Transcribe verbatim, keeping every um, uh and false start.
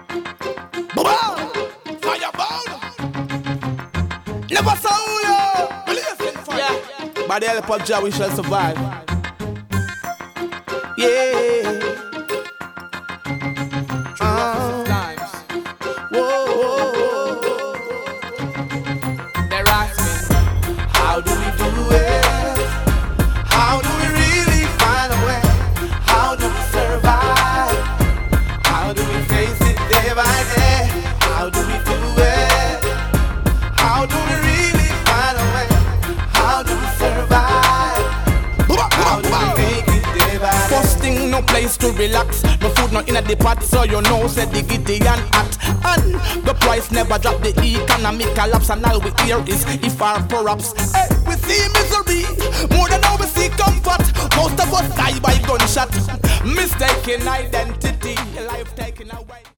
Fireball. Never sound you. Yeah. By the help of Jah we shall survive. Yeah. Uh, whoa, whoa, whoa. They're asking, how do we do it? How do we really find a way? How do we survive? How do we face it day by day? How do we do it? How do we really find a way? How do we survive? How do we make it day by day? First thing, no place to relax. No food, no in a the pot, so you know, said the Gideon act. And the price never drop, the economy collapse. And all we hear is if our perhaps. Hey, we see misery more than how we see comfort. Most of us die by gunshot. Mistaken identity, life taken away.